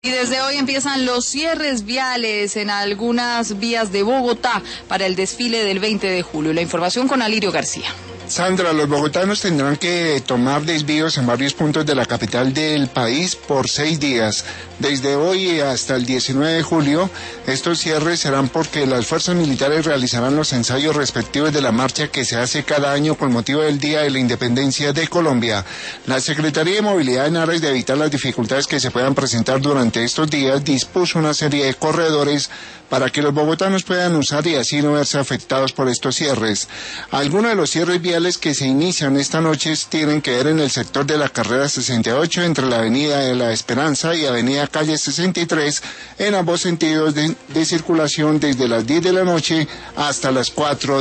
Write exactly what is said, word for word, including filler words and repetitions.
Y desde hoy empiezan los cierres viales en algunas vías de Bogotá para el desfile del veinte de julio. La información con Alirio García. Sandra, los bogotanos tendrán que tomar desvíos en varios puntos de la capital del país por seis días. Desde hoy hasta el diecinueve de julio, estos cierres serán porque las fuerzas militares realizarán los ensayos respectivos de la marcha que se hace cada año con motivo del Día de la Independencia de Colombia. La Secretaría de Movilidad, en aras de evitar las dificultades que se puedan presentar durante estos días, dispuso una serie de corredores para que los bogotanos puedan usar y así no verse afectados por estos cierres. Algunos de los cierres viales que se inician esta noche tienen que ver en el sector de la carrera sesenta y ocho entre la avenida de la Esperanza y avenida calle sesenta y tres en ambos sentidos de, de circulación desde las diez de la noche hasta las cuatro